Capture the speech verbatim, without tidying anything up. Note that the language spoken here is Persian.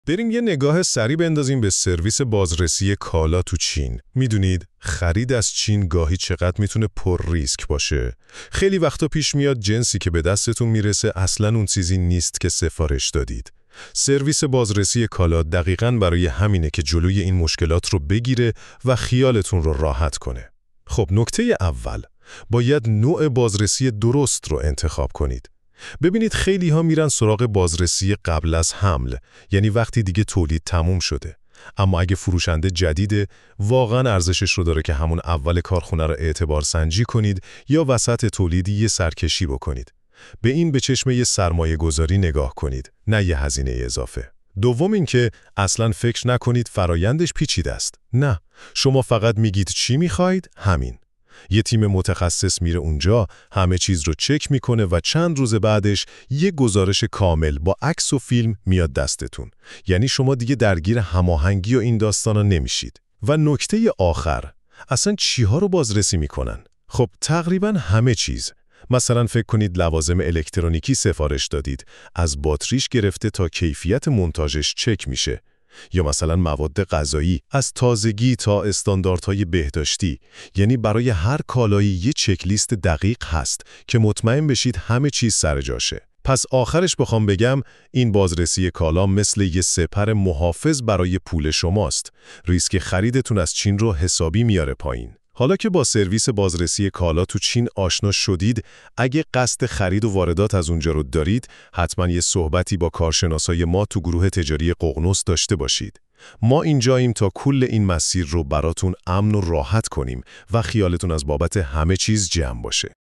بریم یه نگاه سریع بندازیم به سرویس بازرسی کالا تو چین. میدونید خرید از چین گاهی چقدر میتونه پر ریسک باشه. خیلی وقتا پیش میاد جنسی که به دستتون میرسه اصلاً اون چیزی نیست که سفارش دادید. سرویس بازرسی کالا دقیقاً برای همینه که جلوی این مشکلات رو بگیره و خیالتون رو راحت کنه. خب نکته اول، باید نوع بازرسی درست رو انتخاب کنید. ببینید خیلی ها میرن سراغ بازرسی قبل از حمل، یعنی وقتی دیگه تولید تموم شده. اما اگه فروشنده جدیده، واقعا ارزشش رو داره که همون اول کارخونه رو اعتبار سنجی کنید یا وسط تولیدی یه سرکشی بکنید. به این به چشم یه سرمایه گذاری نگاه کنید، نه یه هزینه اضافه. دوم این که اصلاً فکر نکنید فرایندش پیچیده است. نه، شما فقط میگید چی میخواید، همین. یه تیم متخصص میره اونجا، همه چیز رو چک میکنه و چند روز بعدش یه گزارش کامل با عکس و فیلم میاد دستتون. یعنی شما دیگه درگیر هماهنگی و این داستانا نمیشید. و نکته آخر، اصلا چیها رو بازرسی میکنن؟ خب تقریبا همه چیز. مثلا فکر کنید لوازم الکترونیکی سفارش دادید، از باتریش گرفته تا کیفیت منتاژش چک میشه. یا مثلا مواد غذایی، از تازگی تا استانداردهای بهداشتی. یعنی برای هر کالایی یه چک لیست دقیق هست که مطمئن بشید همه چیز سر جاشه. پس آخرش بخوام بگم این بازرسی کالا مثل یه سپر محافظ برای پول شماست. ریسک خریدتون از چین رو حسابی میاره پایین. حالا که با سرویس بازرسی کالا تو چین آشنا شدید، اگه قصد خرید و واردات از اونجا رو دارید، حتما یه صحبتی با کارشناسای ما تو گروه تجاری ققنوس داشته باشید. ما اینجاییم تا کل این مسیر رو براتون امن و راحت کنیم و خیالتون از بابت همه چیز جمع باشه.